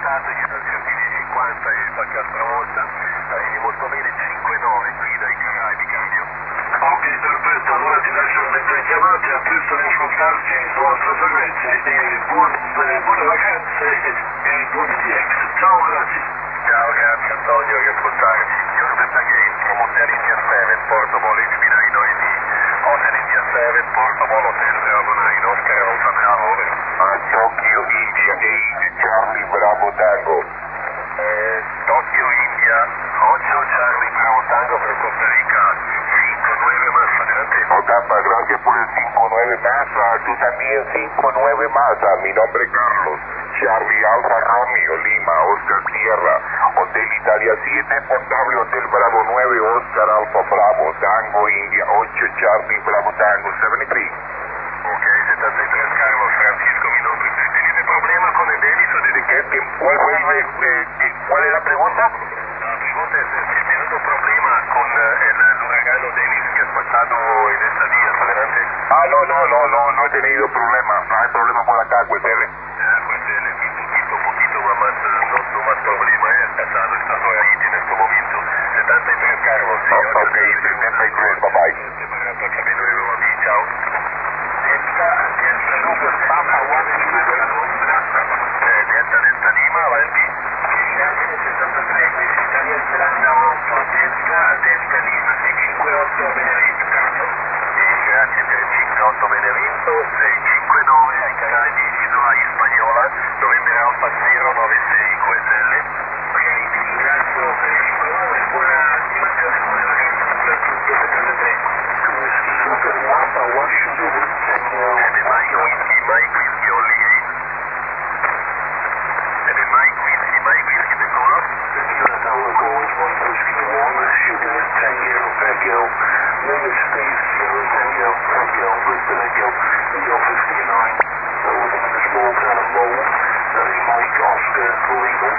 passato, gli era certini 50 e qualche altra volta, arrivi molto bene 5-9 qui dai Caraibi, cambio. Ok, perfetto, allora ti lascio mettere chiamate, a presto di ascoltarti su altre frequenze e buone vacanze e buoni DX. Ciao, grazie. Ciao, grazie Antonio, riascoltarci. You're again from Hotel India 7, Portable, HB9 noisy. Hotel India 7, Portable, Hotel Bravo 9, Oscar Alpha Bravo, over. Tokyo India 8, Charlie Bravo Tango. Tokyo India 8, Charlie Bravo Tango per Costa Rica. 5-9 más, adelante. Ocampa, gracias por el 5-9 más, tú también 5-9 más, mi nombre es Carlos. Charlie Alfa Romeo, Lima, Oscar Sierra, Hotel Italia 7, Portable, Hotel Bravo 9, Oscar Alfa Bravo, Tango India 8, Charlie Bravo Tango 73. Ok, 73 Carlos Francisco, mi nombre. ¿Tiene problema con el Dennis o desde qué tiempo? ¿Cuál es la pregunta? La pregunta es si ha tenido problema con el huracán Dennis que has pasado en estos días, adelante. No he tenido problema, no hay problema por acá, pues, Pues poquito más, no más problema, has pasado, estás ahí en este momento. 73 Carlos, sí. Ok, 73, bye bye. Para también nuevo a mí, chao. Papa One Delta Lima, avanti. Grazie, 73, Italia Strana 8, Delta Lima 658 Benevento, cambio. Grazie per il 58 Benevento, 659 ai Caraibi, Isola Spagnola, November Alfa 096 QSL. Ok, ti ringrazio per il 59 e buona attivazione, buone vacanze, soprattutto 73. Super Papa Washington, Mike Whiskey Only 8. Mike Whiskey Nicola. Tower Gold, 1 Whiskey 1, Sugar Tango, Echo, Lima Steve, Sierra Tango, Echo, Brisbane Echo, Leo 59. We're within a small kind of mold, that is Mike Oscar Lima,